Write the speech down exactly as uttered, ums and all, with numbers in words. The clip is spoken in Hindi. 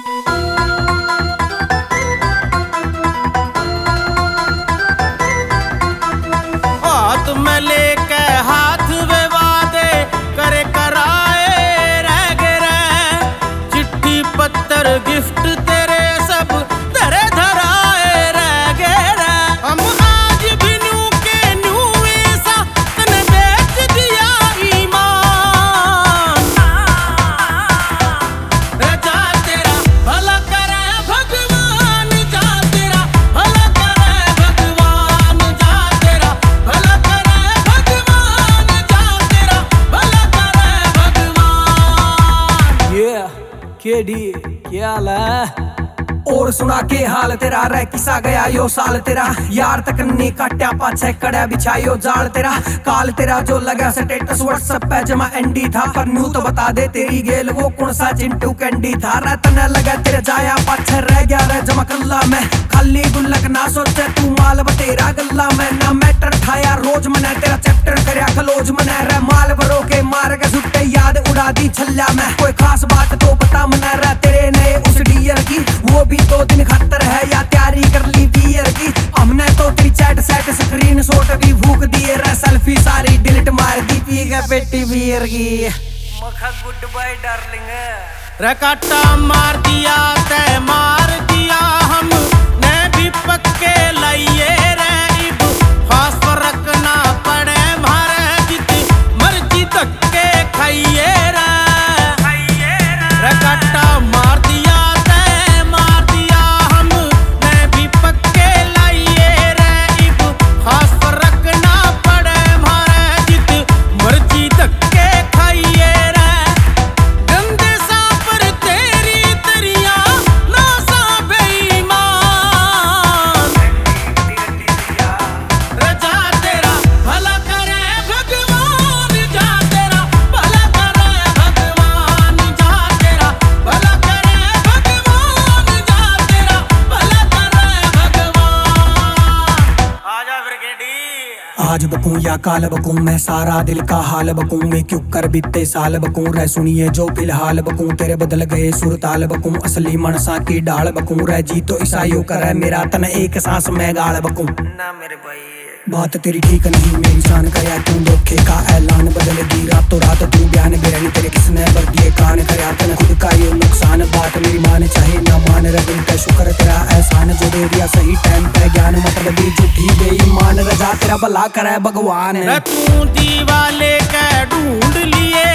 हाथ में लेके हाथ वे वादे करे कराए रह गए, चिट्ठी पत्थर गिफ्ट तेरे सब तेरे धराए रह गए। हम आज भी न्यू के न्यू ऐसा तने बेच दिया ईमान। जा तेरा भला करे भगवान, जा तेरा भला करे भगवान, जा तेरा भला करे भगवान, जा तेरा भला करे भगवान। ये केडी क्या हाल है? और सुना के हाल तेरा, रह किसा गया यो साल तेरा, यार तक नहीं काट्या पाछे कड़ा बिछायो जाल तेरा। काल तेरा जो लगा स्टेटस व्हाट्सएप पे जमा एंडी था, पर न्यू तो बता दे तेरी गेल वो कौन सा चिंटू कैंडी था। रहता लगा तेरे जाया पाछे रह गया रे जमा कल्ला में, खाली गुल्लक ना सोचे तू माल बतेरा गल्ला में। ना मैटर ठाया रोज मना तेरा चैप्टर करया खलोज मना, रे माल भरो के मार के सुट्टे याद उड़ा दी छल्ला में। कोई खास बात तो बता मना रहा तेरे नए उस डियर की, वो भी तो दिन खतर है या तैयारी कर ली बियर की। हमने तो तेरी चैट सेट स्क्रीन शॉट भी भूख दिए रे, सेल्फी सारी डिलीट मार दी पी के पेटी बियर की। मखा गुड बाय डार्लिंग। रे काटा मार दिया तय मार दिया, हम ने भी पक्के लाइए रे, इब खास फर्क ना पड़े मारे, जितनी मर्जी धक्के खाइए रे। रे काटा मार दिया तय मार दिया, हम ने भी पक्के लाइए रे, इब खास फर्क ना पड़े मारे, जितनी मर्जी धक्के खाइए रे। गंदे सा पर तेरी तरिया ना सा बेईमान। जा तेरा भला करे भगवान, जा तेरा भला करे भगवान, जा तेरा भला करे भगवान, जा तेरा भला करे भगवान। आजा ब्रिगेडी। आज बकूं या काल बकूं मैं सारा दिल का हाल बकूं, मैं क्यों कर बीते साल बकूं, रह सुनिए जो फिलहाल बकूं। तेरे बदल गए सुरताल बकूं, असली मनसा की डाल बकूं, रह जी तो ईसाइयों करे मेरा तन एक सांस में गाल बकूं। ना मेरे भाई बात तेरी ठीक नहीं मेरी शान करया, तू धोखे का ऐलान बदलेगी रातों रात, तू बयान बेरनी तेरे किसने भर दिए कान करया, तन खुद का ये नुकसान। बात मेरी मान चाहे ना मान रे दिल पे शुक्र तेरा एहसान, जो दे दिया सही टाइम पे ज्ञान, मतलब दी झूठी बेईमान, रजा तेरा भला करे भगवान। तू दीवाले के ढूंढ लिए